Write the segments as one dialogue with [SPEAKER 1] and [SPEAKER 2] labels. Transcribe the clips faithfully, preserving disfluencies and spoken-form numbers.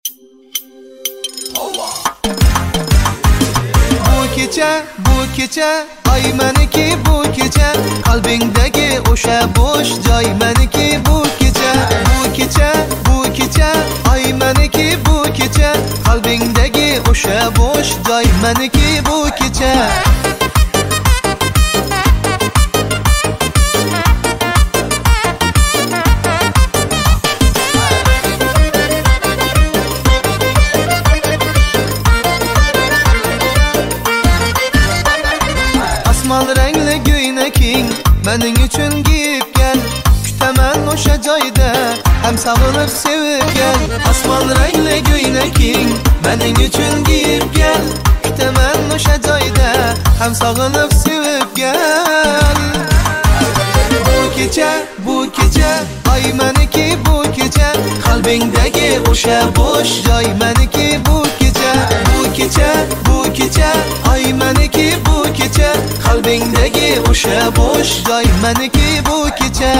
[SPEAKER 1] Bu kecha, bu kecha, ay meniki bu kecha, qalbingdagi o'sha bo'sh joy meniki bu kecha. Bu kecha, bu kecha, ay meniki bu kecha, qalbingdagi o'sha bo'sh joy meniki bu kecha. Asmal rangli go'ynaking mening uchun giyib kel, kutaman o'sha joyda ham sog'inib sevib kel. Asmal rangli go'ynaking mening uchun giyib kel, kutaman o'sha joyda ham sog'inib sevib kel. Bu kecha, bu kecha, ay meniki bu kecha, qalbingdagi o'sha bo'sh joy meniki bu kecha. Bu kecha, bu kecha, ay meniki bu kecha, qalbingdagi o'sha bo'sh joy meniki bu kecha.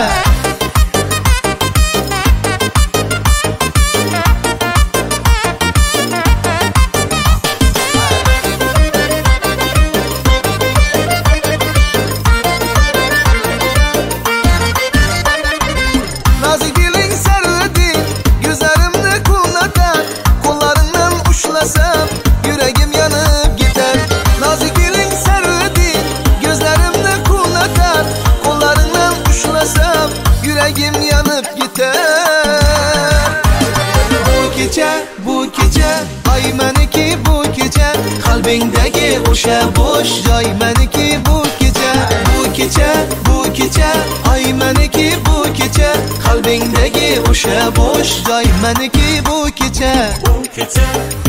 [SPEAKER 1] Yüreğim yanıp gider. Nazik dilin serdi, gözlerimde kullatar. Kollarından uçlasam yüreğim yanıp gider. Bu gece, bu gece, ay meniki bu gece, kalbindeki o'sha bo'sh joy meniki bu gece. Bu gece, bu gece, ay meniki bu gece, kalbindeki o'sha bo'sh joy meniki bu gece.
[SPEAKER 2] Bu gece,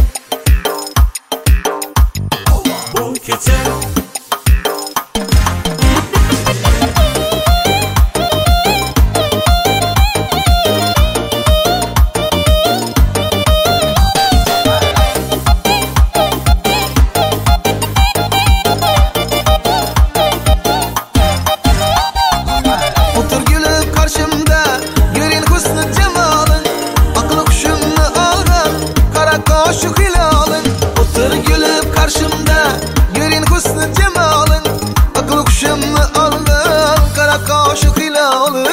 [SPEAKER 2] gece.
[SPEAKER 1] Otur gülüp karşımda, görün husnu cemalın, aklı kuşumnu algan, kara kaşık hilalın. Otur gülüp karşımda, görün husnu cemalın, aklı kuşumnu algan, kara kaşık hilalın.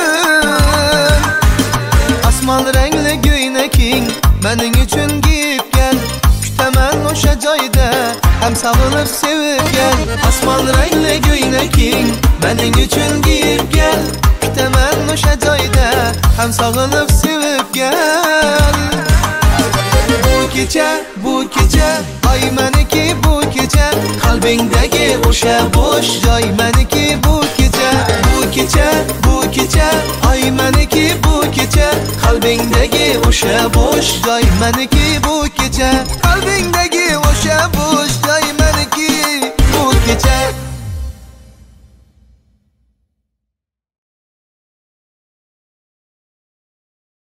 [SPEAKER 1] Asmal rengli go'ynaking mening uchun giyib kel, kutaman o'sha joyda ham sog'inib sevib kel. Asmal rengli go'ynaking mening uchun giyib kel, kutaman o'sha joyda ham sog'inib sevib kel. Bu kecha, bu kecha, ay meniki bu kecha, qalbingdagi o'sha bo'sh joy meniki bu kecha. Bu kecha, bu kecha, ay meniki bu kecha, qalbingdagi o'sha bo'sh joy meniki bu kecha. Qalbingdagi o'sha bo'sh joy meniki bu kecha.